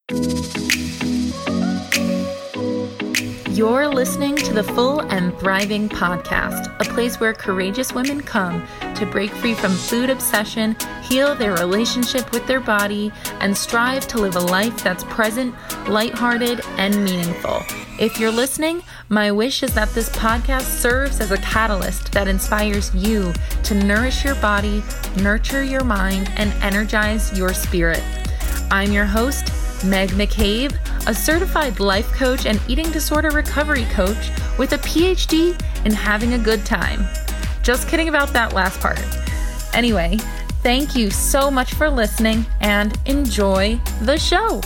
You're listening to the Full and Thriving podcast, a place where courageous women come to break free from food obsession, heal their relationship with their body, and strive to live a life that's present, lighthearted, and meaningful. If you're listening, my wish is that this podcast serves as a catalyst that inspires you to nourish your body, nurture your mind, and energize your spirit. I'm your host, Meg McCabe, a certified life coach and eating disorder recovery coach with a PhD in having a good time. Just kidding about that last part. Anyway, thank you so much for listening and enjoy the show.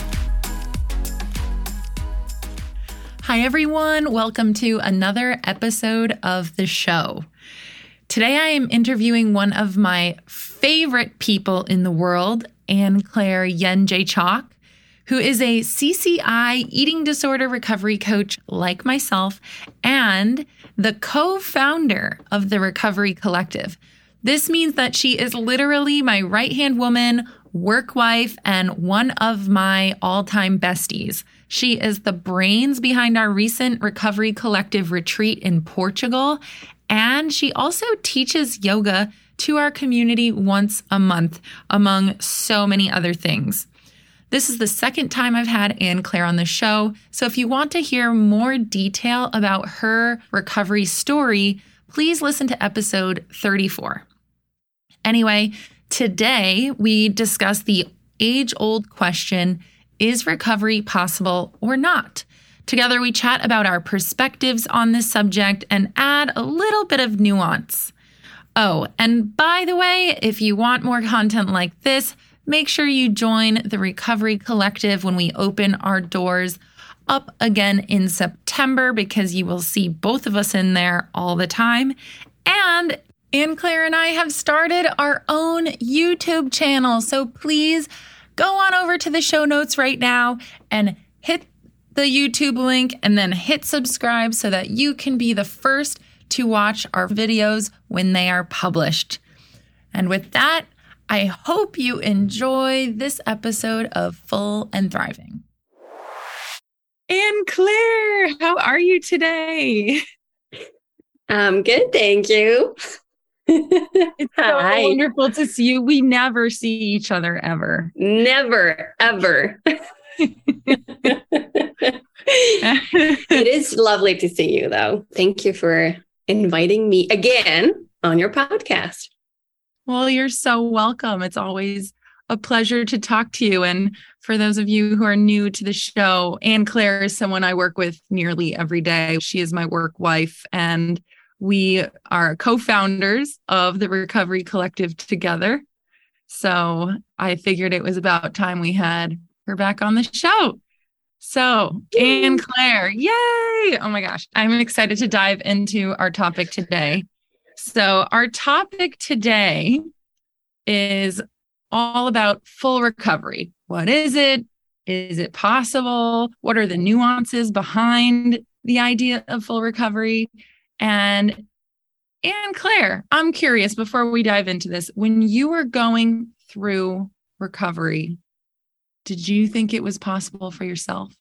Hi, everyone. Welcome to another episode of the show. Today, I am interviewing one of my favorite people in the world, Anne-Claire Yen-Jay-Chock, who is a CCI eating disorder recovery coach like myself and the co-founder of the Recovery Collective. This means that she is literally my right-hand woman, work wife, and one of my all-time besties. She is the brains behind our recent Recovery Collective retreat in Portugal, and she also teaches yoga to our community once a month, among so many other things. This is the second time I've had Anne-Claire on the show, so if you want to hear more detail about her recovery story, please listen to episode 34. Anyway, today we discuss the age-old question, is recovery possible or not? Together we chat about our perspectives on this subject and add a little bit of nuance. Oh, and by the way, if you want more content like this, make sure you join the Recovery Collective when we open our doors up again in September, because you will see both of us in there all the time. And Anne-Claire and I have started our own YouTube channel. So please go on over to the show notes right now and hit the YouTube link and then hit subscribe so that you can be the first to watch our videos when they are published. And with that, I hope you enjoy this episode of Full and Thriving. Anne-Claire, how are you today? I'm good, thank you. It's so wonderful to see you. We never see each other ever. Never, ever. It is lovely to see you, though. Thank you for inviting me again on your podcast. Well, you're so welcome. It's always a pleasure to talk to you. And for those of you who are new to the show, Anne-Claire is someone I work with nearly every day. She is my work wife, and we are co-founders of the Recovery Collective together. So I figured it was about time we had her back on the show. So Anne-Claire, yay! Oh my gosh, I'm excited to dive into our topic today. So our topic today is all about full recovery. What is it? Is it possible? What are the nuances behind the idea of full recovery? And Anne-Claire, I'm curious, before we dive into this, when you were going through recovery, did you think it was possible for yourself?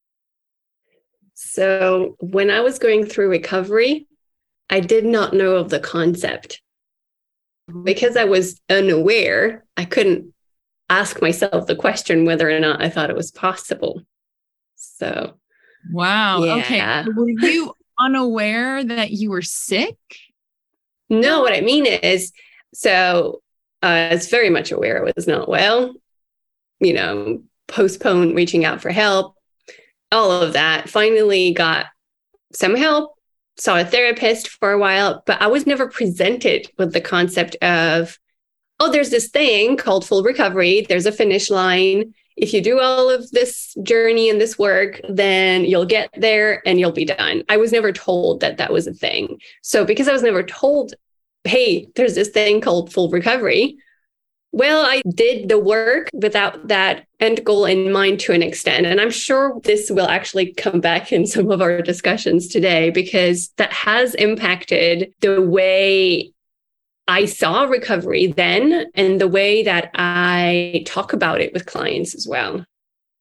So when I was going through recovery, I did not know of the concept. Because I was unaware, I couldn't ask myself the question whether or not I thought it was possible. So, wow. yeah. Okay. Were you unaware that you were sick? No, what I mean is, so I was very much aware I was not well, postponed reaching out for help, all of that. Finally got some help. Saw a therapist for a while, but I was never presented with the concept of, oh, there's this thing called full recovery. There's a finish line. If you do all of this journey and this work, then you'll get there and you'll be done. I was never told that that was a thing. So because I was never told, hey, there's this thing called full recovery, well, I did the work without that end goal in mind to an extent. And I'm sure this will actually come back in some of our discussions today, because that has impacted the way I saw recovery then and the way that I talk about it with clients as well.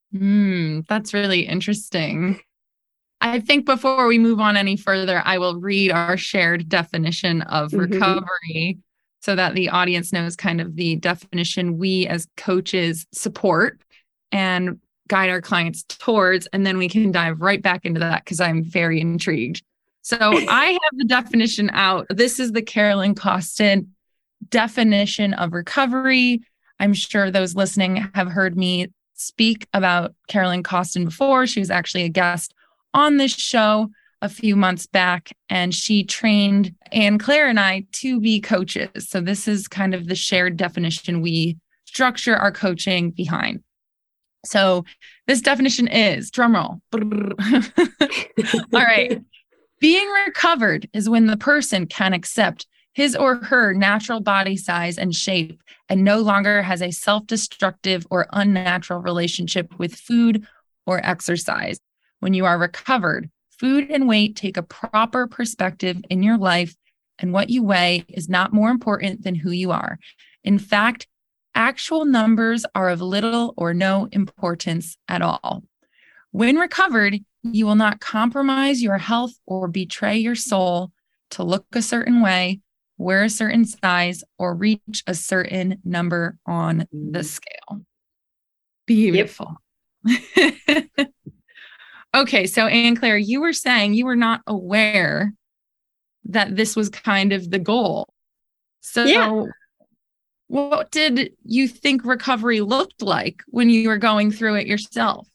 That's really interesting. I think before we move on any further, I will read our shared definition of recovery so that the audience knows kind of the definition we as coaches support and guide our clients towards. And then we can dive right back into that because I'm very intrigued. So I have the definition out. This is the Carolyn Costin definition of recovery. I'm sure those listening have heard me speak about Carolyn Costin before. She was actually a guest on this show a few months back, and she trained Anne-Claire and I to be coaches. So this is kind of the shared definition we structure our coaching behind. So this definition is, drumroll. All right. Being recovered is when the person can accept his or her natural body size and shape and no longer has a self-destructive or unnatural relationship with food or exercise. When you are recovered, food and weight take a proper perspective in your life, and what you weigh is not more important than who you are. In fact, actual numbers are of little or no importance at all. When recovered, you will not compromise your health or betray your soul to look a certain way, wear a certain size, or reach a certain number on the scale. Beautiful. Yep. Okay, so Anne-Claire, you were saying you were not aware that this was kind of the goal. So what did you think recovery looked like when you were going through it yourself?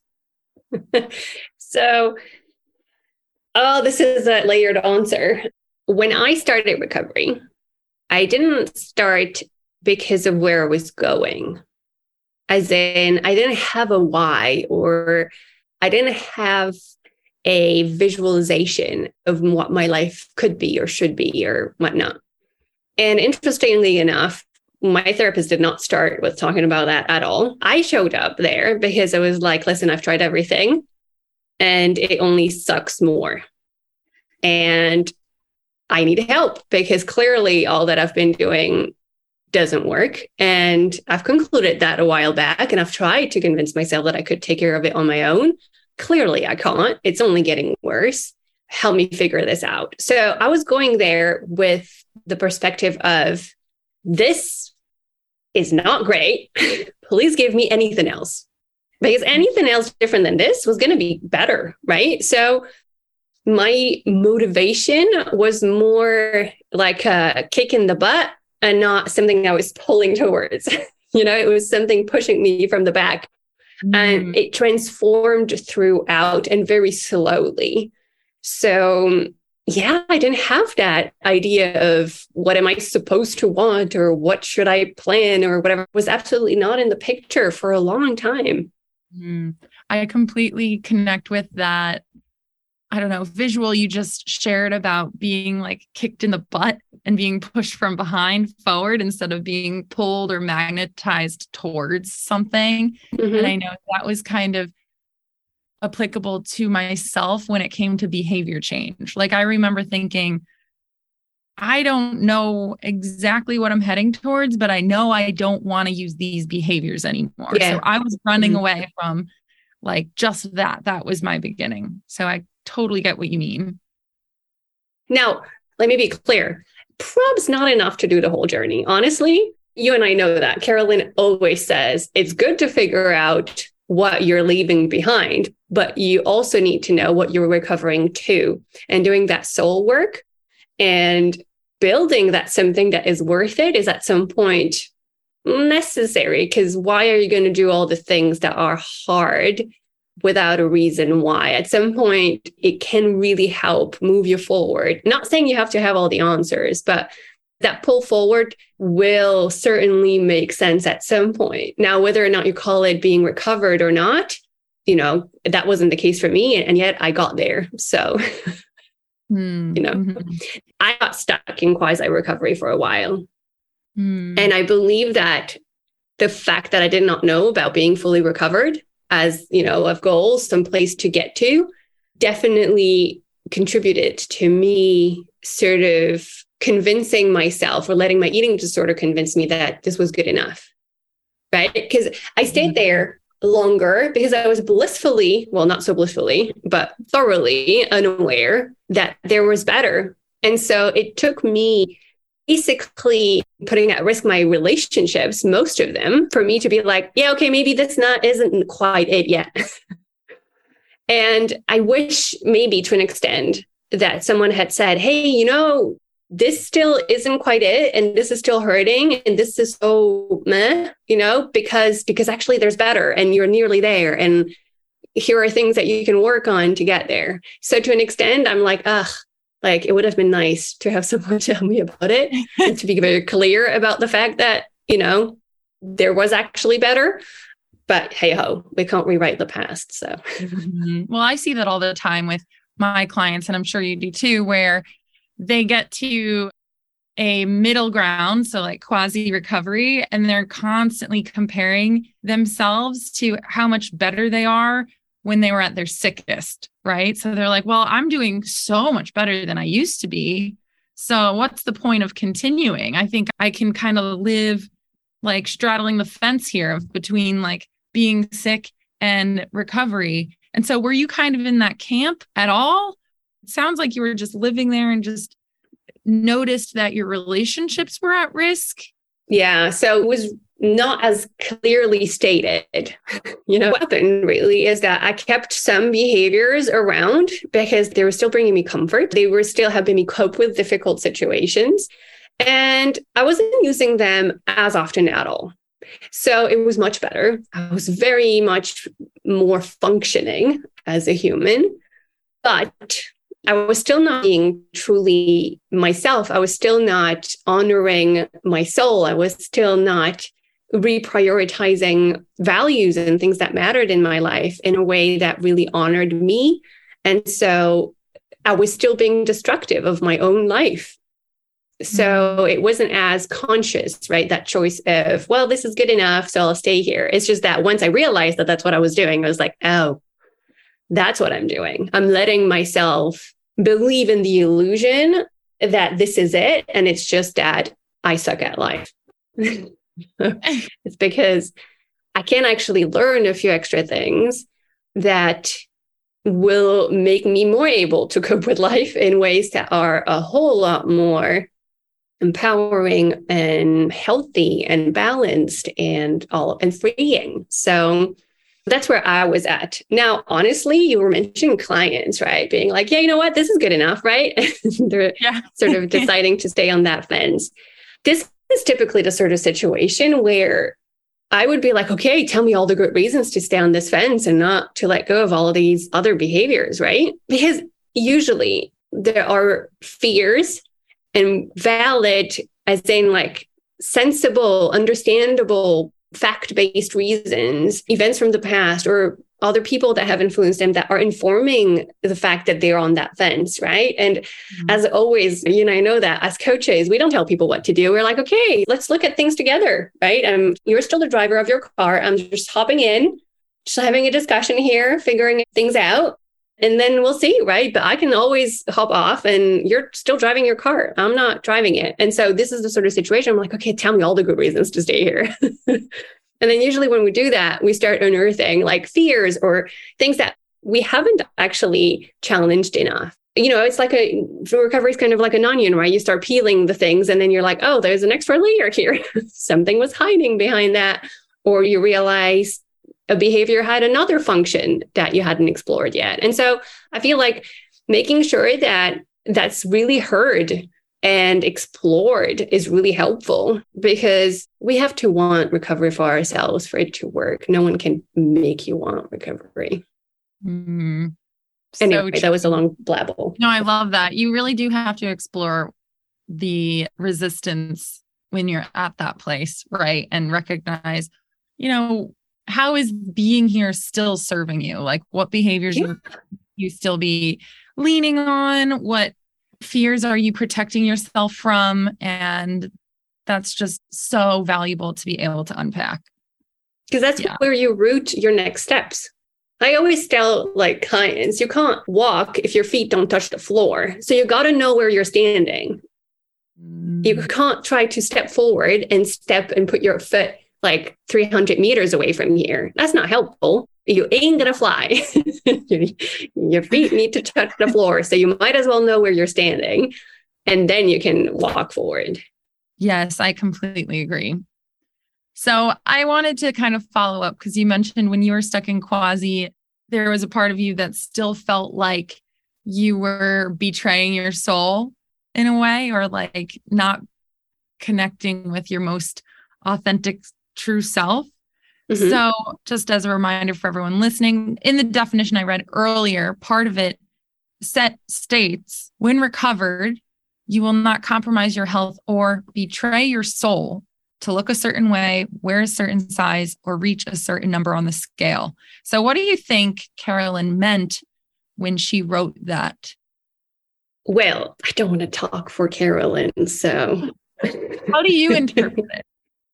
So, this is a layered answer. When I started recovery, I didn't start because of where I was going. As in, I didn't have a why, or I didn't have a visualization of what my life could be or should be or whatnot. And interestingly enough, my therapist did not start with talking about that at all. I showed up there because I was like, listen, I've tried everything and it only sucks more. And I need help because clearly all that I've been doing doesn't work. And I've concluded that a while back, and I've tried to convince myself that I could take care of it on my own. Clearly I can't. It's only getting worse. Help me figure this out. So I was going there with the perspective of, this is not great. Please give me anything else. Because anything else different than this was going to be better, right? So my motivation was more like a kick in the butt and not something I was pulling towards. It was something pushing me from the back. And it transformed throughout and very slowly. So, I didn't have that idea of what am I supposed to want or what should I plan or whatever. It was absolutely not in the picture for a long time. I completely connect with that. I don't know, visual you just shared about being like kicked in the butt and being pushed from behind forward instead of being pulled or magnetized towards something. And I know that was kind of applicable to myself when it came to behavior change. Like I remember thinking, I don't know exactly what I'm heading towards, but I know I don't want to use these behaviors anymore. So I was running away from like just that. That was my beginning. So I totally get what you mean. Now, let me be clear. Prob's not enough to do the whole journey. Honestly, you and I know that. Carolyn always says it's good to figure out what you're leaving behind, but you also need to know what you're recovering to, and doing that soul work and building that something that is worth it is at some point necessary. Because why are you going to do all the things that are hard without a reason why? At some point, it can really help move you forward. Not saying you have to have all the answers, but that pull forward will certainly make sense at some point. Now, whether or not you call it being recovered or not, that wasn't the case for me. And yet I got there. So, I got stuck in quasi recovery for a while. And I believe that the fact that I did not know about being fully recovered as, of goals, some place to get to, definitely contributed to me sort of convincing myself, or letting my eating disorder convince me that this was good enough, right? Because I stayed there longer because I was blissfully, well, not so blissfully, but thoroughly unaware that there was better. And so it took me basically putting at risk my relationships, most of them, for me to be like, yeah, okay, maybe this isn't quite it yet. And I wish maybe to an extent that someone had said, hey, this still isn't quite it. And this is still hurting. And this is so meh, because actually there's better and you're nearly there. And here are things that you can work on to get there. So to an extent, I'm like, like it would have been nice to have someone tell me about it and to be very clear about the fact that, there was actually better. But hey ho, we can't rewrite the past. So, well, I see that all the time with my clients, and I'm sure you do too, where they get to a middle ground, so like quasi recovery, and they're constantly comparing themselves to how much better they are when they were at their sickest, right? So they're like, well, I'm doing so much better than I used to be. So what's the point of continuing? I think I can kind of live like straddling the fence here of between like being sick and recovery. And so were you kind of in that camp at all? It sounds like you were just living there and just noticed that your relationships were at risk. Yeah. So it was not as clearly stated. What happened really is that I kept some behaviors around because they were still bringing me comfort. They were still helping me cope with difficult situations. And I wasn't using them as often at all. So it was much better. I was very much more functioning as a human, but I was still not being truly myself. I was still not honoring my soul. I was still not reprioritizing values and things that mattered in my life in a way that really honored me. And so I was still being destructive of my own life. So it wasn't as conscious, right? That choice of, well, this is good enough, so I'll stay here. It's just that once I realized that that's what I was doing, I was like, oh, that's what I'm doing. I'm letting myself believe in the illusion that this is it. And it's just that I suck at life. It's because I can actually learn a few extra things that will make me more able to cope with life in ways that are a whole lot more empowering and healthy and balanced and freeing. So that's where I was at. Now, honestly, you were mentioning clients, right? Being like, yeah, you know what? This is good enough, right? They're sort of deciding to stay on that fence. This is typically the sort of situation where I would be like, okay, tell me all the good reasons to stay on this fence and not to let go of all of these other behaviors, right? Because usually there are fears and valid, as in like sensible, understandable, fact-based reasons, events from the past or other people that have influenced them that are informing the fact that they're on that fence, right? And as always, I know that as coaches, we don't tell people what to do. We're like, okay, let's look at things together, right? You're still the driver of your car. I'm just hopping in, just having a discussion here, figuring things out. And then we'll see, right? But I can always hop off and you're still driving your car. I'm not driving it. And so this is the sort of situation I'm like, okay, tell me all the good reasons to stay here. And then usually when we do that, we start unearthing like fears or things that we haven't actually challenged enough. It's like recovery is kind of like an onion, right? You start peeling the things and then you're like, oh, there's an extra layer here. Something was hiding behind that. Or you realize a behavior had another function that you hadn't explored yet. And so I feel like making sure that that's really heard and explored is really helpful because we have to want recovery for ourselves for it to work. No one can make you want recovery. Anyway, that was a long blabble. No, I love that. You really do have to explore the resistance when you're at that place, right? And recognize, how is being here still serving you? Like what behaviors would you still be leaning on? What fears are you protecting yourself from? And that's just so valuable to be able to unpack. Because that's where you root your next steps. I always tell like clients, you can't walk if your feet don't touch the floor. So you got to know where you're standing. You can't try to step forward and put your foot like 300 meters away from here. That's not helpful. You ain't going to fly. Your feet need to touch the floor. So you might as well know where you're standing, and then you can walk forward. Yes, I completely agree. So I wanted to kind of follow up because you mentioned when you were stuck in quasi, there was a part of you that still felt like you were betraying your soul in a way, or like not connecting with your most authentic, true self. Mm-hmm. So just as a reminder for everyone listening, in the definition I read earlier, part of it states, when recovered, you will not compromise your health or betray your soul to look a certain way, wear a certain size, or reach a certain number on the scale. So what do you think Carolyn meant when she wrote that? Well, I don't want to talk for Carolyn, so... How do you interpret it?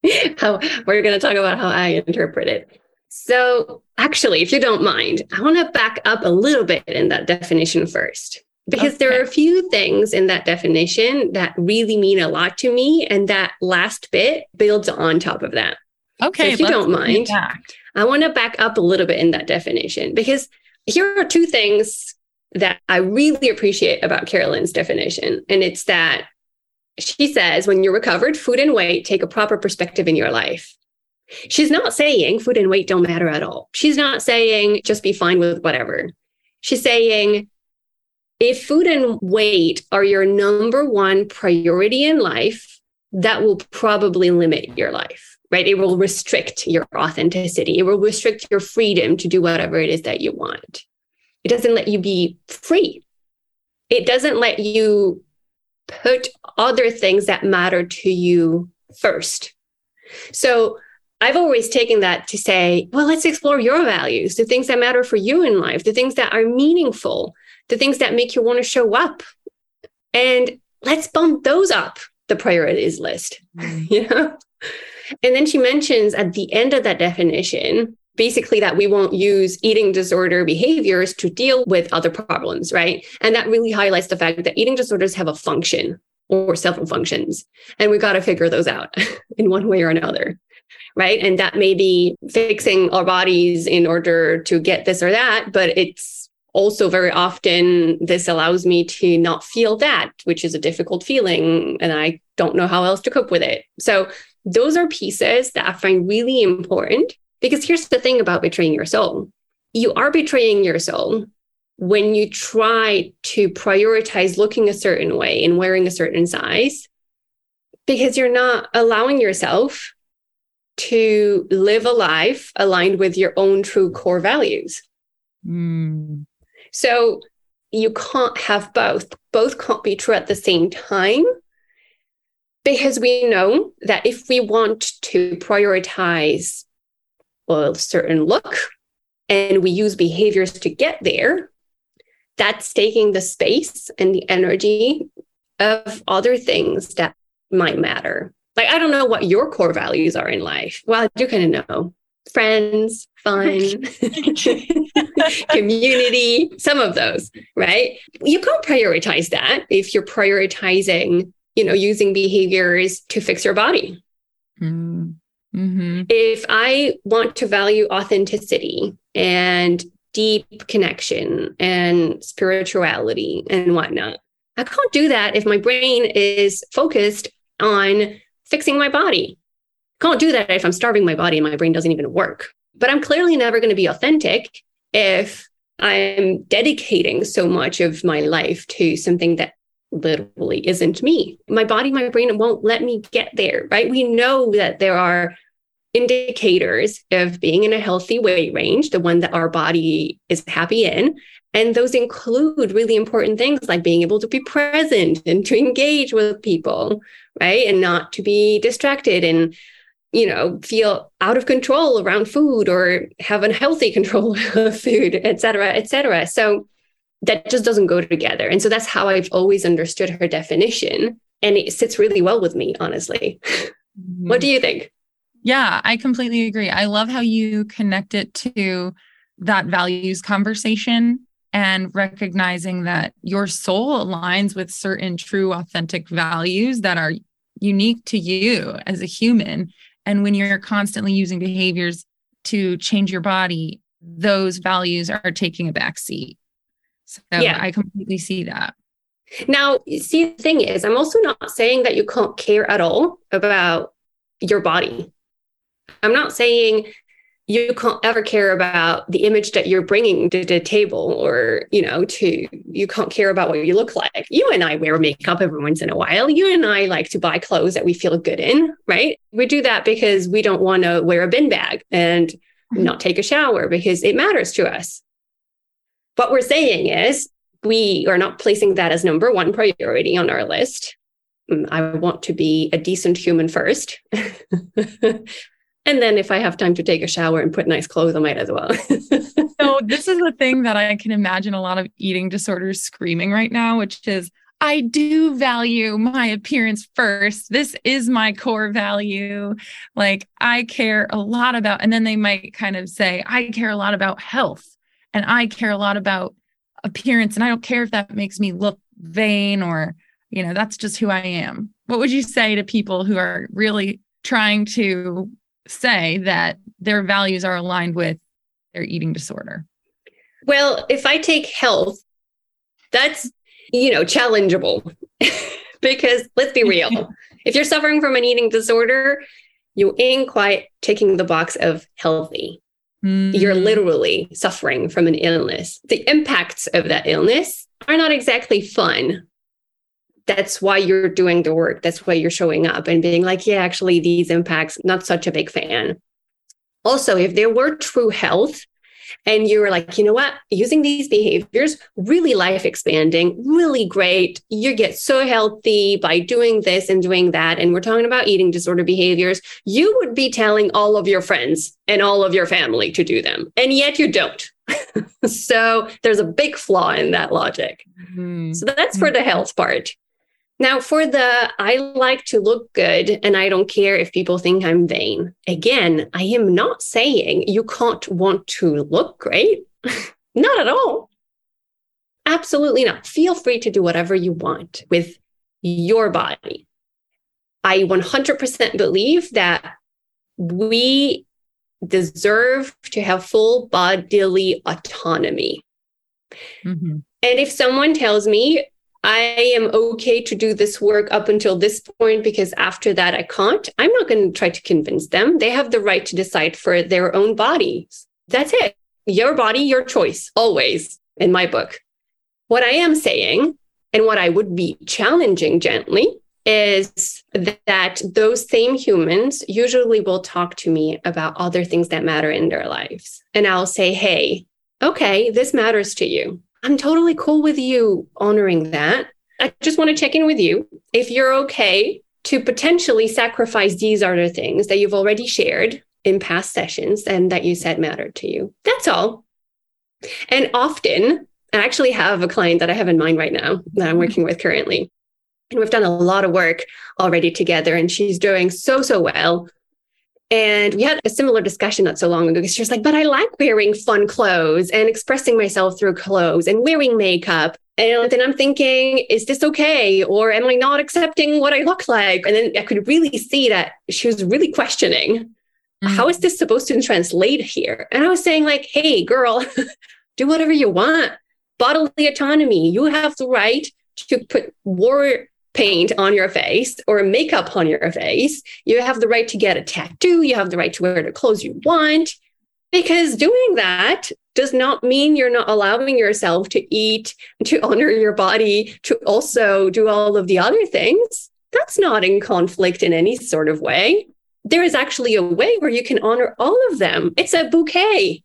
We're going to talk about how I interpret it. So actually, if you don't mind, I want to back up a little bit in that definition first, because there are a few things in that definition that really mean a lot to me. And that last bit builds on top of that. Okay. So if you don't mind, I want to back up a little bit in that definition, because here are two things that I really appreciate about Carolyn's definition. And it's that she says, when you're recovered, food and weight take a proper perspective in your life. She's not saying food and weight don't matter at all. She's not saying just be fine with whatever. She's saying if food and weight are your number one priority in life, that will probably limit your life, right? It will restrict your authenticity. It will restrict your freedom to do whatever it is that you want. It doesn't let you be free. It doesn't let you put other things that matter to you first. So I've always taken that to say, well, let's explore your values, the things that matter for you in life, the things that are meaningful, the things that make you want to show up. And let's bump those up the priorities list, you know? And then she mentions at the end of that definition, basically that we won't use eating disorder behaviors to deal with other problems, right? And that really highlights the fact that eating disorders have a function or several functions, and we've got to figure those out in one way or another, right? And that may be fixing our bodies in order to get this or that, but it's also very often this allows me to not feel that, which is a difficult feeling, and I don't know how else to cope with it. So those are pieces that I find really important. Because here's the thing about betraying your soul. You are betraying your soul when you try to prioritize looking a certain way and wearing a certain size, because you're not allowing yourself to live a life aligned with your own true core values. So you can't have both. Both can't be true at the same time, because we know that if we want to prioritize a certain look and we use behaviors to get there, that's taking the space and the energy of other things that might matter. Like, I don't know what your core values are in life. Well, I do kind of know. Friends, fun, community, some of those, right? You can't prioritize that if you're prioritizing, using behaviors to fix your body. Mm-hmm. If I want to value authenticity and deep connection and spirituality and whatnot, I can't do that if my brain is focused on fixing my body. I can't do that if I'm starving my body and my brain doesn't even work. But I'm clearly never going to be authentic if I'm dedicating so much of my life to something that literally isn't me. My body, my brain won't let me get there, right? We know that there are indicators of being in a healthy weight range, the one that our body is happy in. And those include really important things like being able to be present and to engage with people, right? And not to be distracted and, feel out of control around food or have unhealthy control of food, et cetera, et cetera. So that just doesn't go together. And so that's how I've always understood her definition. And it sits really well with me, honestly. Mm-hmm. What do you think? Yeah, I completely agree. I love how you connect it to that values conversation and recognizing that your soul aligns with certain true, authentic values that are unique to you as a human. And when you're constantly using behaviors to change your body, those values are taking a back seat. So Yeah. I completely see that. Now, see, the thing is, I'm also not saying that you can't care at all about your body. I'm not saying you can't ever care about the image that you're bringing to the table, or, you can't care about what you look like. You and I wear makeup every once in a while. You and I like to buy clothes that we feel good in, right? We do that because we don't want to wear a bin bag and not take a shower because it matters to us. What we're saying is we are not placing that as number one priority on our list. I want to be a decent human first. And then if I have time to take a shower and put nice clothes, I might as well. So this is the thing that I can imagine a lot of eating disorders screaming right now, which is, I do value my appearance first. This is my core value. Like, I care a lot about, and then they might kind of say, I care a lot about health and I care a lot about appearance. And I don't care if that makes me look vain or, that's just who I am. What would you say to people who are really trying to say that their values are aligned with their eating disorder? Well, if I take health, that's, challengeable. Because let's be real, if you're suffering from an eating disorder, you ain't quite ticking the box of healthy. You're literally suffering from an illness. The impacts of that illness are not exactly fun. That's why you're doing the work. That's why you're showing up and being like, yeah, actually, these impacts, not such a big fan. Also, if there were true health and you were like, you know what, using these behaviors, really life expanding, really great. You get so healthy by doing this and doing that. And we're talking about eating disorder behaviors. You would be telling all of your friends and all of your family to do them. And yet you don't. So there's a big flaw in that logic. So that's for the health part. Now, for the I like to look good and I don't care if people think I'm vain. Again, I am not saying you can't want to look great. Not at all. Absolutely not. Feel free to do whatever you want with your body. I 100% believe that we deserve to have full bodily autonomy. And if someone tells me, I am okay to do this work up until this point because after that I can't, I'm not going to try to convince them. They have the right to decide for their own bodies. That's it. Your body, your choice, always, in my book. What I am saying, and what I would be challenging gently, is that those same humans usually will talk to me about other things that matter in their lives. And I'll say, hey, okay, this matters to you. I'm totally cool with you honoring that. I just want to check in with you. If you're okay to potentially sacrifice these other things that you've already shared in past sessions and that you said mattered to you. That's all. And often, I actually have a client that I have in mind right now that I'm working with currently. And we've done a lot of work already together and she's doing so well. And we had a similar discussion not so long ago because she was like, but I like wearing fun clothes and expressing myself through clothes and wearing makeup. And then I'm thinking, is this okay? Or am I not accepting what I look like? And then I could really see that she was really questioning, how is this supposed to translate here? And I was saying like, hey, girl, do whatever you want. Bodily autonomy. You have the right to put war paint on your face or makeup on your face. You have the right to get a tattoo. You have the right to wear the clothes you want, because doing that does not mean you're not allowing yourself to eat, to honor your body, to also do all of the other things. That's not in conflict in any sort of way. There is actually a way where you can honor all of them. It's a bouquet,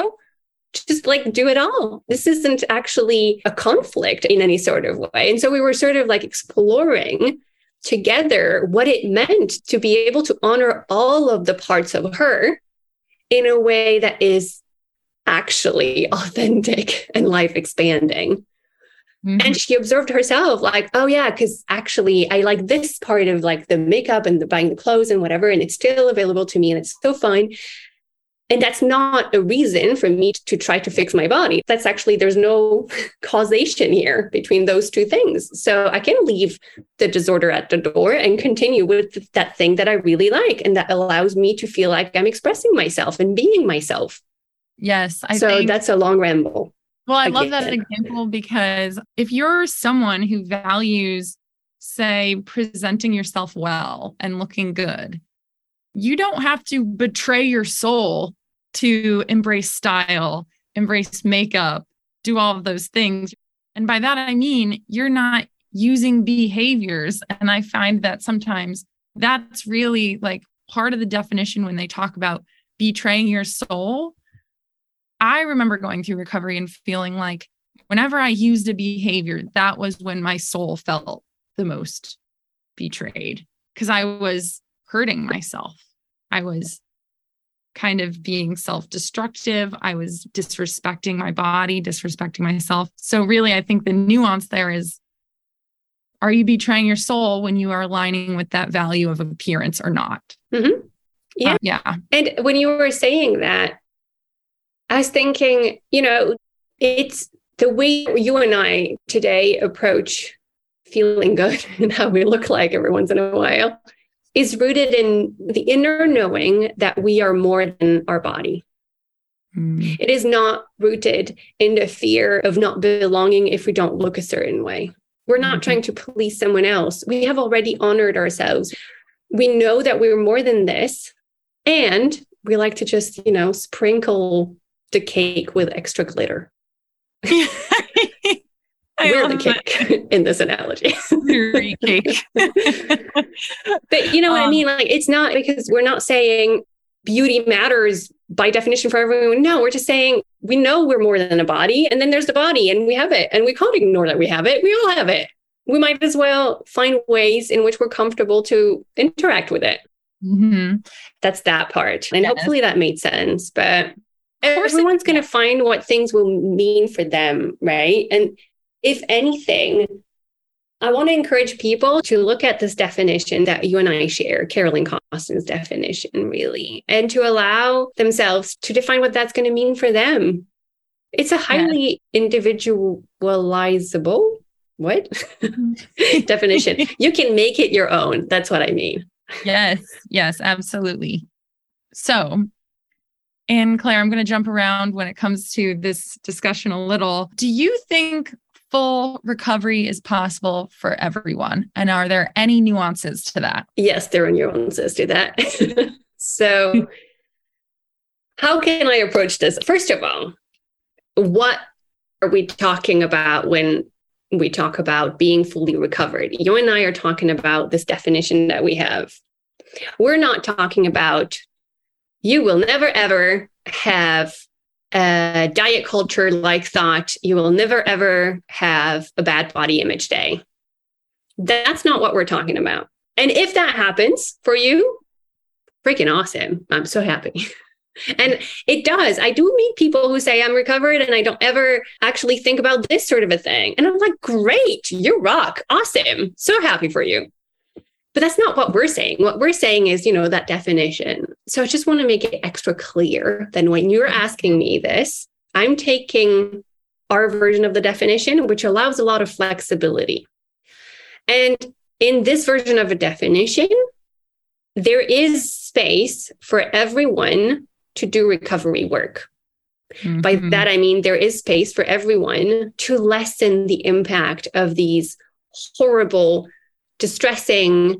just like do it all. This isn't actually a conflict in any sort of way. And so we were sort of like exploring together what it meant to be able to honor all of the parts of her in a way that is actually authentic and life expanding. And she observed herself like, oh yeah, because actually I like this part of like the makeup and the buying the clothes and whatever, and it's still available to me and it's so fun. And that's not a reason for me to try to fix my body. That's actually, there's no causation here between those two things. So I can leave the disorder at the door and continue with that thing that I really like. And that allows me to feel like I'm expressing myself and being myself. Yes. I so think that's a long ramble. Well, I love that example, because if you're someone who values, say, presenting yourself well and looking good, you don't have to betray your soul to embrace style, embrace makeup, do all of those things. And by that, I mean, you're not using behaviors. And I find that sometimes that's really like part of the definition when they talk about betraying your soul. I remember going through recovery and feeling like whenever I used a behavior, that was when my soul felt the most betrayed, because I was hurting myself. I was kind of being self-destructive. I was disrespecting my body, disrespecting myself. So really, I think the nuance there is, are you betraying your soul when you are aligning with that value of appearance or not? Mm-hmm. Yeah. Yeah. And when you were saying that, I was thinking, it's the way you and I today approach feeling good and how we look like every once in a while is rooted in the inner knowing that we are more than our body. Mm. It is not rooted in the fear of not belonging if we don't look a certain way. We're not trying to police someone else. We have already honored ourselves. We know that we're more than this. And we like to just, sprinkle the cake with extra glitter. We're the cake in this analogy. Cake. But you know what I mean? Like, it's not, because we're not saying beauty matters by definition for everyone. No, we're just saying we know we're more than a body, and then there's the body, and we have it, and we can't ignore that we have it. We all have it. We might as well find ways in which we're comfortable to interact with it. Mm-hmm. That's that part. And hopefully that made sense. But everyone's going to find what things will mean for them, right? And if anything, I want to encourage people to look at this definition that you and I share, Carolyn Costin's definition, really, and to allow themselves to define what that's going to mean for them. It's a highly individualizable, definition. You can make it your own. That's what I mean. Yes, absolutely. So, and Claire, I'm going to jump around when it comes to this discussion a little. Do you think full recovery is possible for everyone? And are there any nuances to that? Yes, there are nuances to that. So how can I approach this? First of all, what are we talking about when we talk about being fully recovered? You and I are talking about this definition that we have. We're not talking about you will never, ever have a diet culture like thought. You will never, ever have a bad body image day. That's not what we're talking about. And if that happens for you, freaking awesome. I'm so happy. And it does. I do meet people who say I'm recovered and I don't ever actually think about this sort of a thing. And I'm like, great, you rock. Awesome. So happy for you. But that's not what we're saying. What we're saying is, that definition. So I just want to make it extra clear that when you're asking me this, I'm taking our version of the definition, which allows a lot of flexibility. And in this version of a definition, there is space for everyone to do recovery work. Mm-hmm. By that, I mean, there is space for everyone to lessen the impact of these horrible, distressing,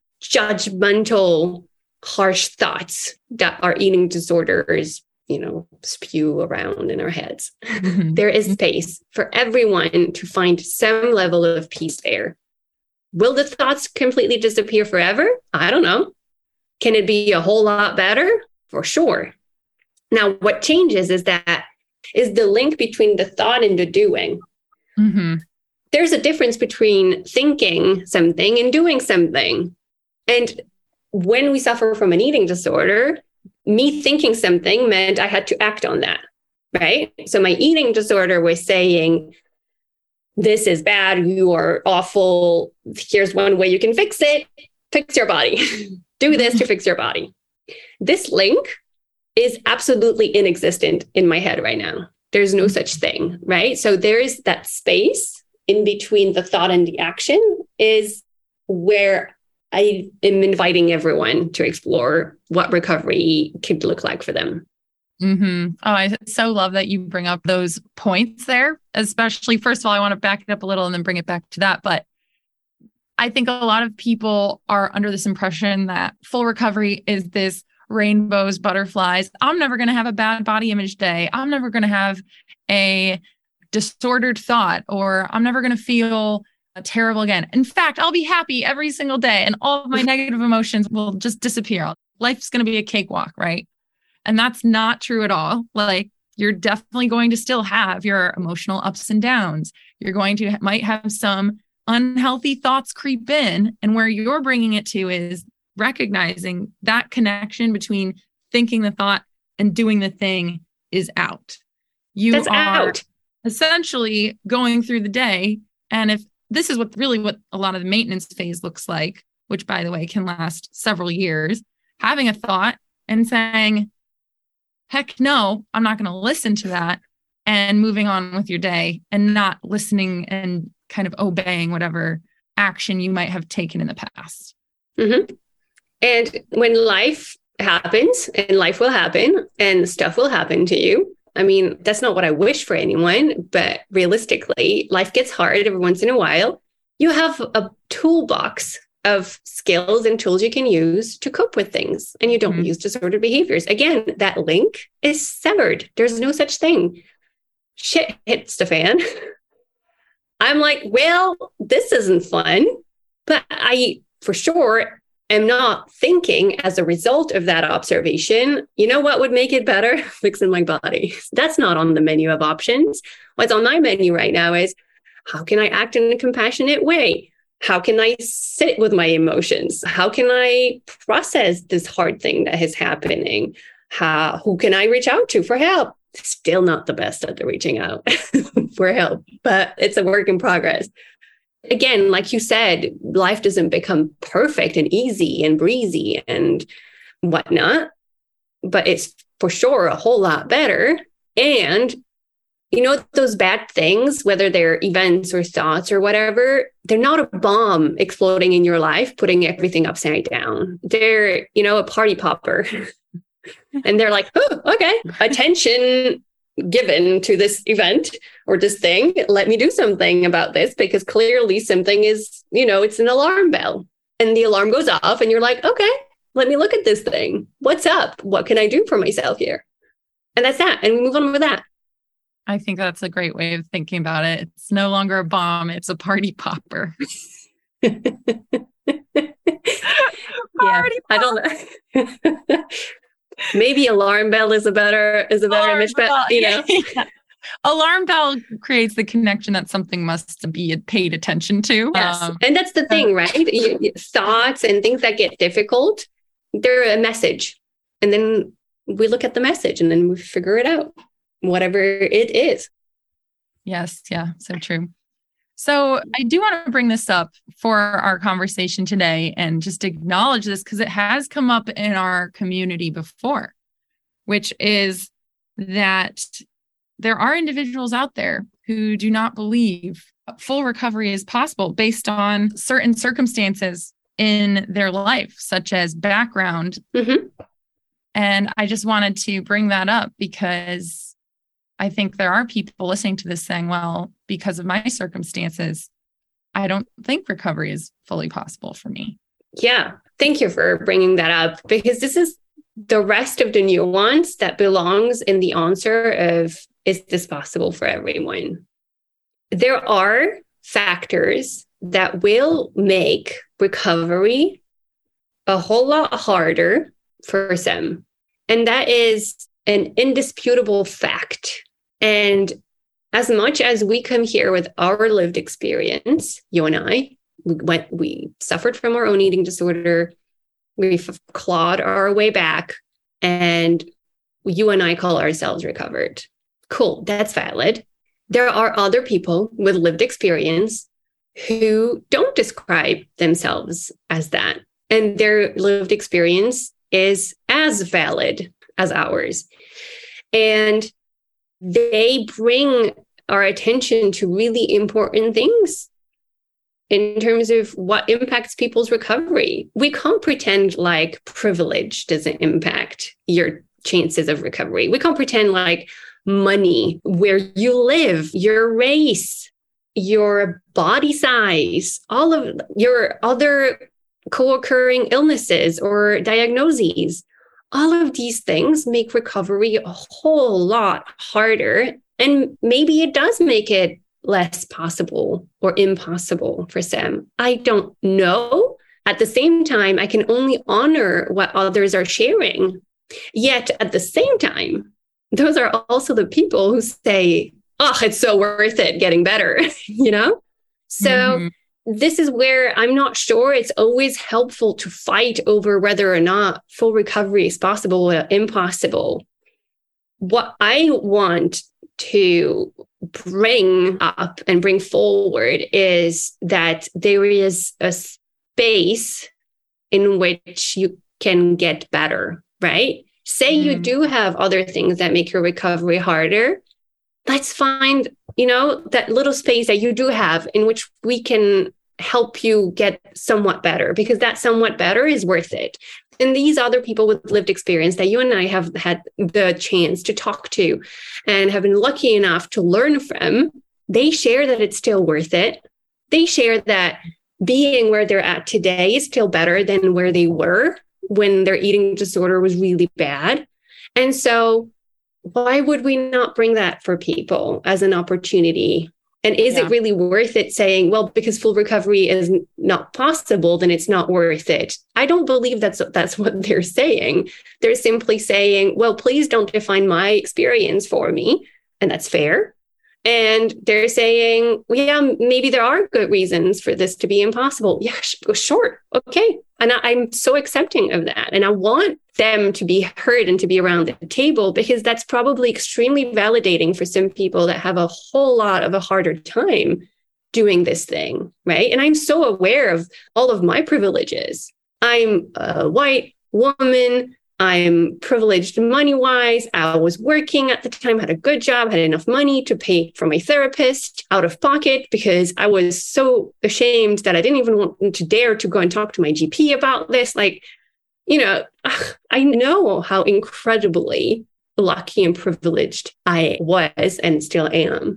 judgmental, harsh thoughts that our eating disorders, spew around in our heads. Mm-hmm. There is space for everyone to find some level of peace there. Will the thoughts completely disappear forever? I don't know. Can it be a whole lot better? For sure. Now, what changes is the link between the thought and the doing. Mm-hmm. There's a difference between thinking something and doing something. And when we suffer from an eating disorder, me thinking something meant I had to act on that, right? So my eating disorder was saying, this is bad, you are awful, here's one way you can fix it, fix your body. Do this to fix your body. This link is absolutely inexistent in my head right now. There's no such thing, right? So there is that space in between the thought and the action is where I am inviting everyone to explore what recovery could look like for them. Mm-hmm. Oh, I so love that you bring up those points there, especially, first of all, I want to back it up a little and then bring it back to that. But I think a lot of people are under this impression that full recovery is this rainbows, butterflies. I'm never going to have a bad body image day. I'm never going to have a disordered thought, or I'm never going to feel terrible again. In fact, I'll be happy every single day and all of my negative emotions will just disappear. Life's going to be a cakewalk, right? And that's not true at all. Like, you're definitely going to still have your emotional ups and downs. You're going to might have some unhealthy thoughts creep in. And where you're bringing it to is recognizing that connection between thinking the thought and doing the thing is out. That's out. Essentially going through the day. And if this is what a lot of the maintenance phase looks like, which, by the way, can last several years, having a thought and saying, heck no, I'm not going to listen to that, and moving on with your day and not listening and kind of obeying whatever action you might have taken in the past. Mm-hmm. And when life happens, and life will happen, and stuff will happen to you. I mean, that's not what I wish for anyone, but realistically, life gets hard every once in a while. You have a toolbox of skills and tools you can use to cope with things, and you don't use disordered behaviors. Again, that link is severed. There's no such thing. Shit hits the fan. I'm like, well, this isn't fun, but I, for sure, am not thinking as a result of that observation, you know what would make it better? Fixing my body. That's not on the menu of options. What's on my menu right now is, how can I act in a compassionate way? How can I sit with my emotions? How can I process this hard thing that is happening? Who can I reach out to for help? Still not the best at the reaching out for help, but it's a work in progress. Again, like you said, life doesn't become perfect and easy and breezy and whatnot, but it's for sure a whole lot better. And, you know, those bad things, whether they're events or thoughts or whatever, they're not a bomb exploding in your life, putting everything upside down. They're, you know, a party popper. And they're like, oh, okay, attention given to this event or this thing. Let me do something about this, because clearly something is, you know, it's an alarm bell, and the alarm goes off and you're like, okay, let me look at this thing. What's up? What can I do for myself here? And that's that. And we move on with that. I think that's a great way of thinking about it. It's no longer a bomb. It's a party popper. Party popper. I don't know. Maybe alarm bell is a better image, but you know. Yeah. Alarm bell creates the connection that something must be paid attention to. Yes. And that's the thing, right? Thoughts and things that get difficult, they're a message. And then we look at the message and then we figure it out, whatever it is. Yes. Yeah. So true. So I do want to bring this up for our conversation today and just acknowledge this, because it has come up in our community before, which is that there are individuals out there who do not believe full recovery is possible based on certain circumstances in their life, such as background. Mm-hmm. And I just wanted to bring that up because I think there are people listening to this saying, well, because of my circumstances, I don't think recovery is fully possible for me. Yeah. Thank you for bringing that up, because this is the rest of the nuance that belongs in the answer of, is this possible for everyone? There are factors that will make recovery a whole lot harder for some. And that is an indisputable fact. And as much as we come here with our lived experience, you and I, we suffered from our own eating disorder. We've clawed our way back, and you and I call ourselves recovered. Cool, that's valid. There are other people with lived experience who don't describe themselves as that, and their lived experience is as valid as ours. And they bring our attention to really important things in terms of what impacts people's recovery. We can't pretend like privilege doesn't impact your chances of recovery. We can't pretend like money, where you live, your race, your body size, all of your other co-occurring illnesses or diagnoses, all of these things make recovery a whole lot harder. And maybe it does make it less possible or impossible for some. I don't know. At the same time, I can only honor what others are sharing. Yet at the same time, those are also the people who say, oh, it's so worth it getting better, you know? So this is where I'm not sure it's always helpful to fight over whether or not full recovery is possible or impossible. What I want to bring up and bring forward is that there is a space in which you can get better, right? Say you do have other things that make your recovery harder. Let's find, that little space that you do have in which we can help you get somewhat better, because that somewhat better is worth it. And these other people with lived experience that you and I have had the chance to talk to and have been lucky enough to learn from, they share that it's still worth it. They share that being where they're at today is still better than where they were when their eating disorder was really bad. And so why would we not bring that for people as an opportunity? And is it really worth it saying, well, because full recovery is not possible, then it's not worth it? I don't believe that's what they're saying. They're simply saying, well, please don't define my experience for me. And that's fair. And they're saying, well, yeah, maybe there are good reasons for this to be impossible. Yeah, sure. Okay. And I'm so accepting of that. And I want them to be heard and to be around the table, because that's probably extremely validating for some people that have a whole lot of a harder time doing this thing, right? And I'm so aware of all of my privileges. I'm a white woman. I'm privileged money-wise. I was working at the time, had a good job, had enough money to pay for my therapist out of pocket, because I was so ashamed that I didn't even want to dare to go and talk to my GP about this. I know how incredibly lucky and privileged I was and still am.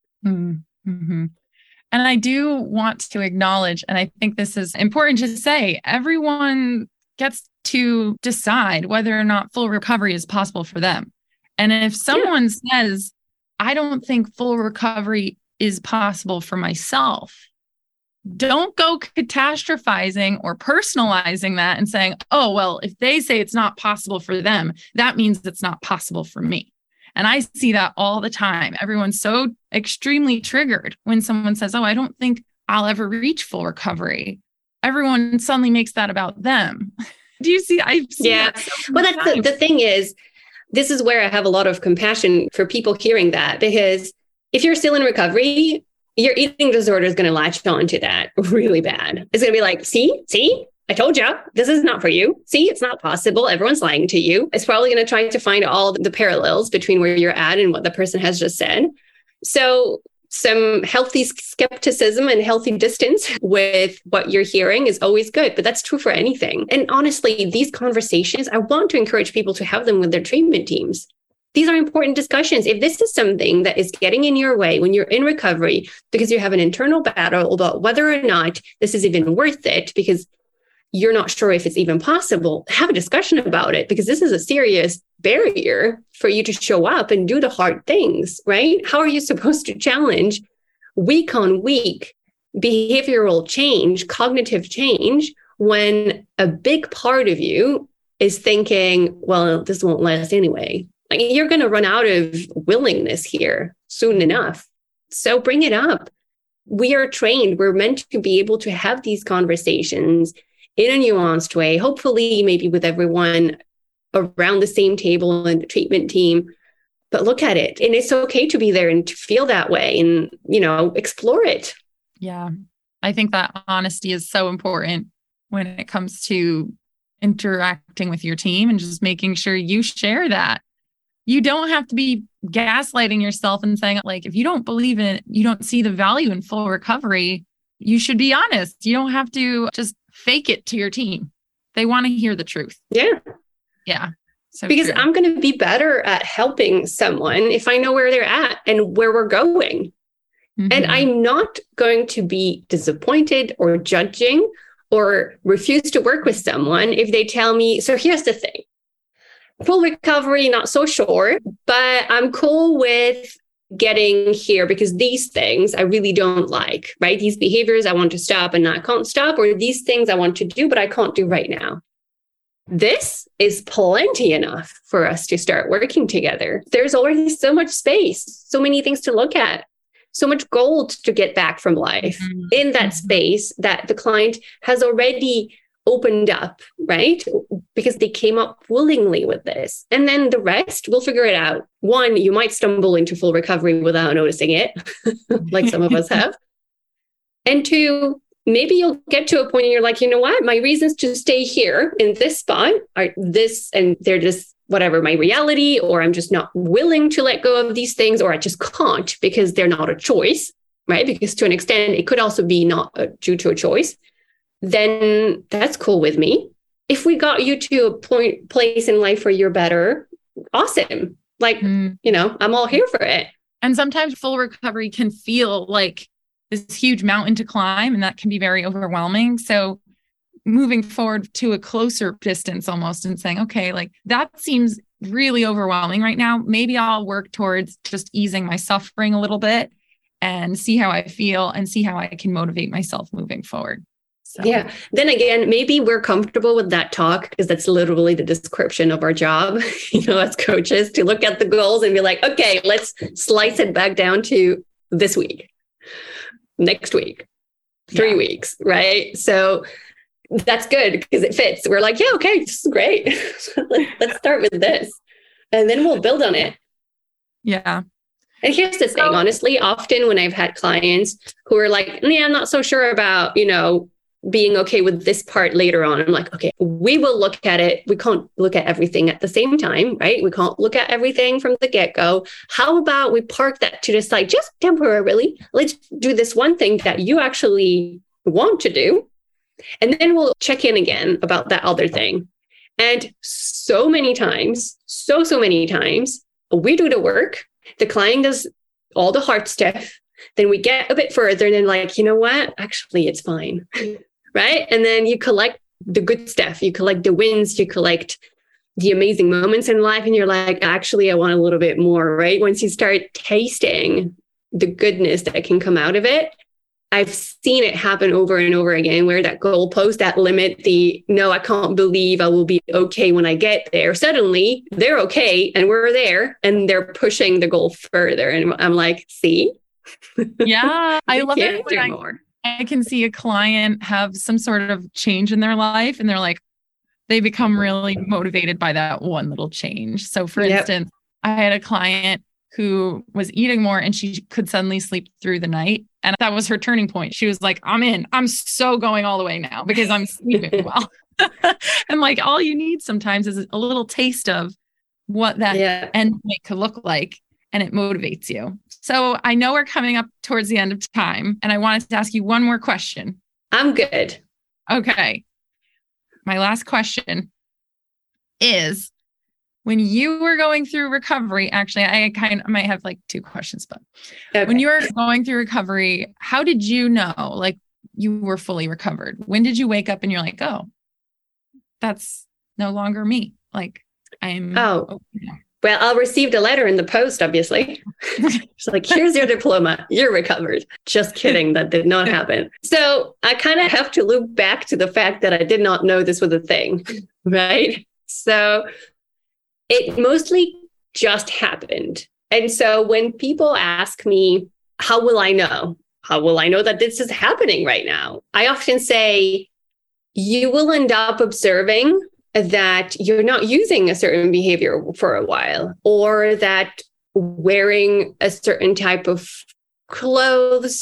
Mm-hmm. And I do want to acknowledge, and I think this is important to say, everyone gets to decide whether or not full recovery is possible for them. And if someone says, I don't think full recovery is possible for myself, don't go catastrophizing or personalizing that and saying, oh, well, if they say it's not possible for them, that means it's not possible for me. And I see that all the time. Everyone's so extremely triggered when someone says, oh, I don't think I'll ever reach full recovery. Everyone suddenly makes that about them. Do you see? I've seen that so well, that's the thing is, this is where I have a lot of compassion for people hearing that, because if you're still in recovery, your eating disorder is going to latch on to that really bad. It's going to be like, see, I told you, this is not for you. See, it's not possible. Everyone's lying to you. It's probably going to try to find all the parallels between where you're at and what the person has just said. So some healthy skepticism and healthy distance with what you're hearing is always good, but that's true for anything. And honestly, these conversations, I want to encourage people to have them with their treatment teams. These are important discussions. If this is something that is getting in your way when you're in recovery because you have an internal battle about whether or not this is even worth it, because you're not sure if it's even possible, have a discussion about it, because this is a serious barrier for you to show up and do the hard things, right? How are you supposed to challenge week on week behavioral change, cognitive change, when a big part of you is thinking, well, this won't last anyway? Like, you're going to run out of willingness here soon enough. So bring it up. We are trained. We're meant to be able to have these conversations in a nuanced way, hopefully maybe with everyone around the same table and the treatment team. But look at it. And it's okay to be there and to feel that way and, explore it. Yeah. I think that honesty is so important when it comes to interacting with your team and just making sure you share that. You don't have to be gaslighting yourself and saying, like, if you don't believe in it, you don't see the value in full recovery, you should be honest. You don't have to just fake it to your team. They want to hear the truth. Yeah. Yeah. So because true. I'm going to be better at helping someone if I know where they're at and where we're going. Mm-hmm. And I'm not going to be disappointed or judging or refuse to work with someone if they tell me, so here's the thing. Full recovery, not so sure, but I'm cool with getting here because these things I really don't like, right? These behaviors I want to stop and I can't stop, or these things I want to do, but I can't do right now. This is plenty enough for us to start working together. There's already so much space, so many things to look at, so much gold to get back from life in that space that the client has already opened up, right? Because they came up willingly with this. And then the rest, we'll figure it out. One, you might stumble into full recovery without noticing it, like some of us have. And two, maybe you'll get to a point and you're like, you know what? My reasons to stay here in this spot are this, and they're just whatever my reality, or I'm just not willing to let go of these things, or I just can't because they're not a choice, right? Because to an extent, it could also be not due to a choice. Then that's cool with me. If we got you to a place in life where you're better, awesome. Like, you know, I'm all here for it. And sometimes full recovery can feel like this huge mountain to climb, and that can be very overwhelming. So moving forward to a closer distance almost and saying, okay, like that seems really overwhelming right now. Maybe I'll work towards just easing my suffering a little bit and see how I feel and see how I can motivate myself moving forward. So. Yeah. Then again, maybe we're comfortable with that talk because that's literally the description of our job, you know, as coaches, to look at the goals and be like, okay, let's slice it back down to this week, next week, 3 weeks, right? So that's good because it fits. We're like, yeah, okay, this is great. Let's start with this. And then we'll build on it. Yeah. And here's the thing, honestly, often when I've had clients who are like, yeah, I'm not so sure about, you know, being okay with this part later on. I'm like, okay, we will look at it. We can't look at everything at the same time, right? We can't look at everything from the get-go. How about we park that to the side just temporarily? Let's do this one thing that you actually want to do. And then we'll check in again about that other thing. And so many times, so many times, we do the work. The client does all the hard stuff. Then we get a bit further and then like, you know what? Actually, it's fine. Right? And then you collect the good stuff. You collect the wins. You collect the amazing moments in life. And you're like, actually, I want a little bit more, right? Once you start tasting the goodness that can come out of it, I've seen it happen over and over again where that goalpost, that limit, no, I can't believe I will be okay when I get there. Suddenly they're okay and we're there and they're pushing the goal further. And I'm like, see? Yeah, I love it. More. I can see a client have some sort of change in their life and they're like, they become really motivated by that one little change. So for instance, I had a client who was eating more and she could suddenly sleep through the night. And that was her turning point. She was like, I'm so going all the way now because I'm sleeping well. And like, all you need sometimes is a little taste of what that end point could look like. And it motivates you. So I know we're coming up towards the end of time. And I wanted to ask you one more question. I'm good. Okay. My last question is, when you were going through recovery, actually, I might have like 2 questions, but when you were going through recovery, how did you know like you were fully recovered? When did you wake up and you're like, oh, that's no longer me? Like Well, I received a letter in the post, obviously. It's like, here's your diploma. You're recovered. Just kidding. That did not happen. So I kind of have to loop back to the fact that I did not know this was a thing, right? So it mostly just happened. And so when people ask me, how will I know? How will I know that this is happening right now? I often say, you will end up observing that you're not using a certain behavior for a while, or that wearing a certain type of clothes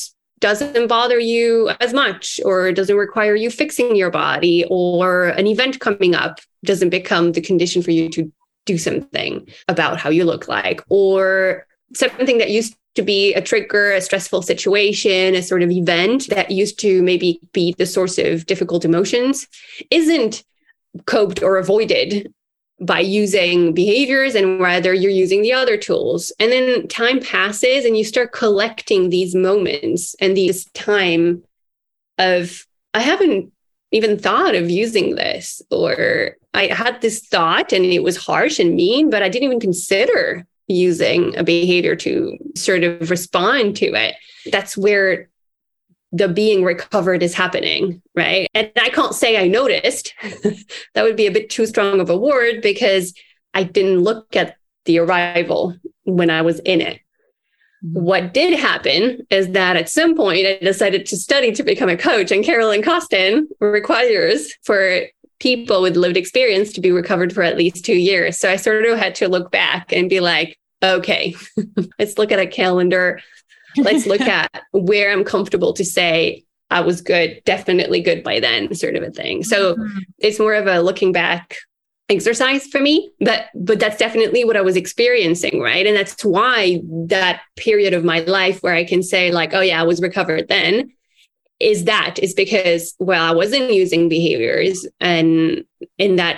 doesn't bother you as much, or it doesn't require you fixing your body, or an event coming up doesn't become the condition for you to do something about how you look like, or something that used to be a trigger, a stressful situation, a sort of event that used to maybe be the source of difficult emotions isn't coped or avoided by using behaviors, and rather you're using the other tools. And then time passes and you start collecting these moments and these time of, I haven't even thought of using this, or I had this thought and it was harsh and mean, but I didn't even consider using a behavior to sort of respond to it. That's where the being recovered is happening, right? And I can't say I noticed. That would be a bit too strong of a word, because I didn't look at the arrival when I was in it. What did happen is that at some point I decided to study to become a coach, and Carolyn Costin requires for people with lived experience to be recovered for at least 2 years. So I sort of had to look back and be like, okay, let's look at a calendar. Let's look at where I'm comfortable to say I was good, definitely good by then, sort of a thing. So it's more of a looking back exercise for me, but that's definitely what I was experiencing, right? And that's why that period of my life where I can say like, oh yeah, I was recovered then, is because, well, I wasn't using behaviors, and in that,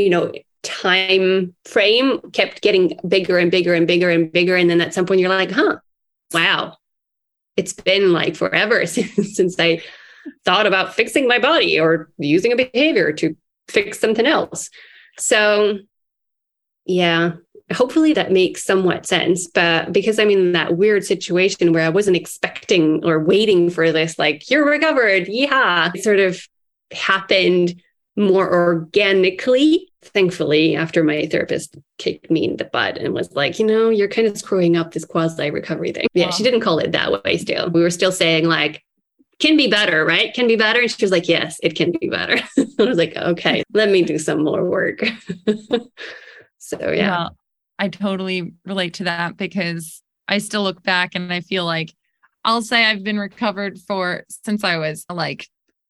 time frame kept getting bigger and bigger and bigger and bigger. And then at some point you're like, wow, it's been like forever since I thought about fixing my body or using a behavior to fix something else. So yeah, hopefully that makes somewhat sense. But because I'm in that weird situation where I wasn't expecting or waiting for this, like, you're recovered, yeah, it sort of happened more organically, thankfully, after my therapist kicked me in the butt and was like, you're kind of screwing up this quasi-recovery thing. Yeah, she didn't call it that way still. We were still saying like, can be better, right? Can be better. And she was like, yes, it can be better. I was like, okay, let me do some more work. So yeah. Well, I totally relate to that, because I still look back and I feel like I'll say I've been recovered since I was like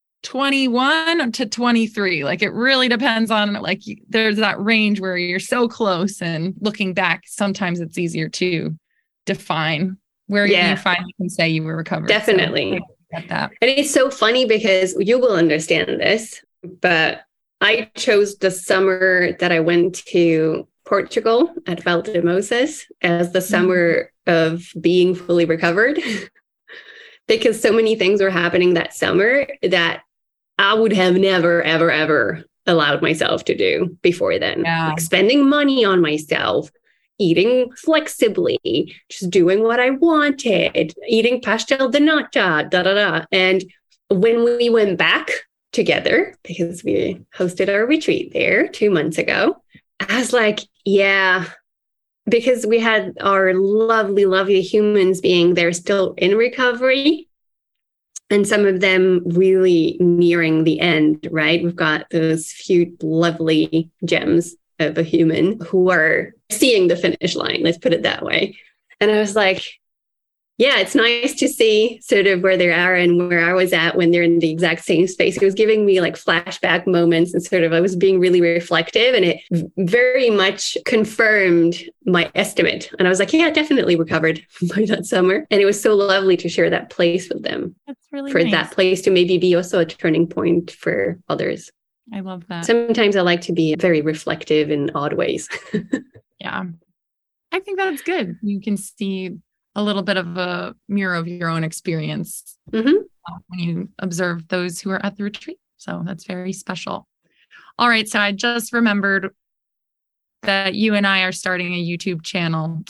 21 to 23. Like, it really depends on, like, there's that range where you're so close, and looking back, sometimes it's easier to define where you finally can say you were recovered. Definitely. So, get that. And it's so funny because you will understand this, but I chose the summer that I went to Portugal at Valdemosas as the summer of being fully recovered, because so many things were happening that summer that I would have never, ever, ever allowed myself to do before then. Yeah. Like spending money on myself, eating flexibly, just doing what I wanted, eating pastel de nata, And when we went back together, because we hosted our retreat there 2 months ago, I was like, yeah, because we had our lovely, lovely humans being there still in recovery, and some of them really nearing the end, right? We've got those few lovely gems of a human who are seeing the finish line, let's put it that way. And I was like, yeah, it's nice to see sort of where they are and where I was at when they're in the exact same space. It was giving me like flashback moments, and sort of I was being really reflective, and it very much confirmed my estimate. And I was like, yeah, definitely recovered by that summer. And it was so lovely to share that place with them. That's really for nice. That place to maybe be also a turning point for others. I love that. Sometimes I like to be very reflective in odd ways. Yeah. I think that's good. You can see a little bit of a mirror of your own experience when you observe those who are at the retreat. So that's very special. All right. So I just remembered that you and I are starting a YouTube channel.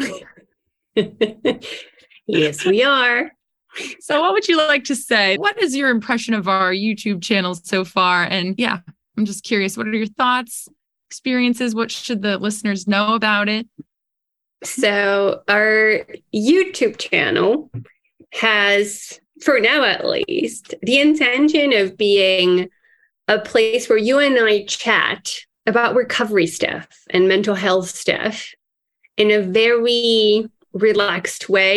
Yes, we are. So what would you like to say? What is your impression of our YouTube channel so far? And yeah, I'm just curious, what are your thoughts, experiences? What should the listeners know about it? So our YouTube channel has, for now at least, the intention of being a place where you and I chat about recovery stuff and mental health stuff in a very relaxed way.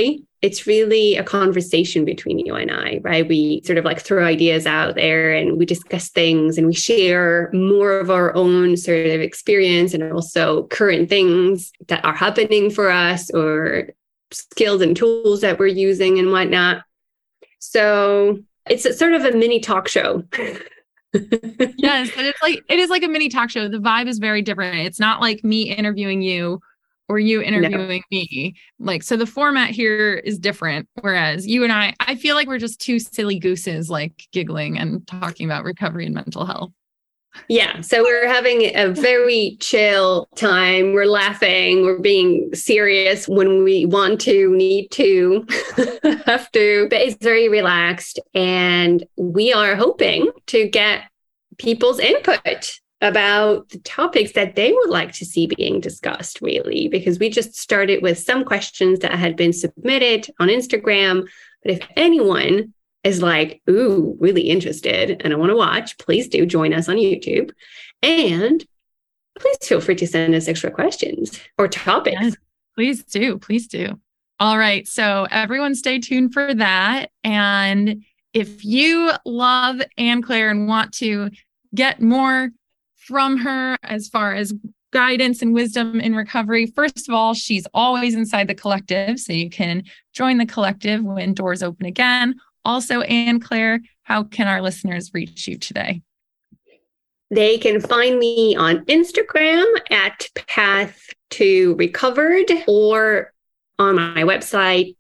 it's really a conversation between you and I, right? We sort of like throw ideas out there and we discuss things and we share more of our own sort of experience and also current things that are happening for us or skills and tools that we're using and whatnot. So it's sort of a mini talk show. Yes, but it is like a mini talk show. The vibe is very different. It's not like me interviewing you or you interviewing me. Like, so the format here is different. Whereas you and I feel like we're just two silly gooses, like giggling and talking about recovery and mental health. Yeah. So we're having a very chill time. We're laughing. We're being serious when we want to, need to, have to, but it's very relaxed. And we are hoping to get people's input about the topics that they would like to see being discussed, really, because we just started with some questions that had been submitted on Instagram. But if anyone is like, ooh, really interested and I want to watch, please do join us on YouTube. And please feel free to send us extra questions or topics. Yes, please do. Please do. All right. So everyone stay tuned for that. And if you love Anne-Claire and want to get more from her as far as guidance and wisdom in recovery, first of all, she's always inside the collective. So you can join the collective when doors open again. Also, Anne-Claire, how can our listeners reach you today? They can find me on Instagram at Path to Recovered or on my website,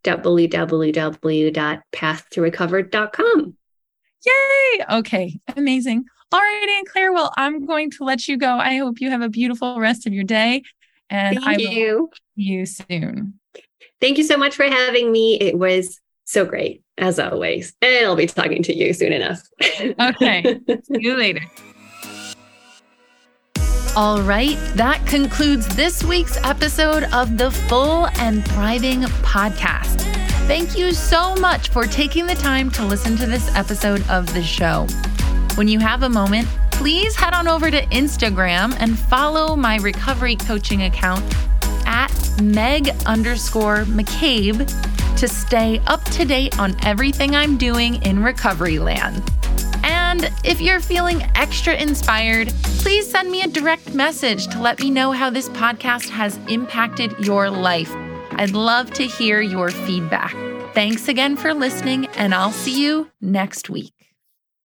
www.pathtorecovered.com. Yay! Okay, amazing. All right, Anne-Claire, well, I'm going to let you go. I hope you have a beautiful rest of your day. And I will see you soon. Thank you so much for having me. It was so great, as always. And I'll be talking to you soon enough. Okay. See you later. All right. That concludes this week's episode of the Full and Thriving podcast. Thank you so much for taking the time to listen to this episode of the show. When you have a moment, please head on over to Instagram and follow my recovery coaching account at Meg_McCabe to stay up to date on everything I'm doing in recovery land. And if you're feeling extra inspired, please send me a direct message to let me know how this podcast has impacted your life. I'd love to hear your feedback. Thanks again for listening, and I'll see you next week.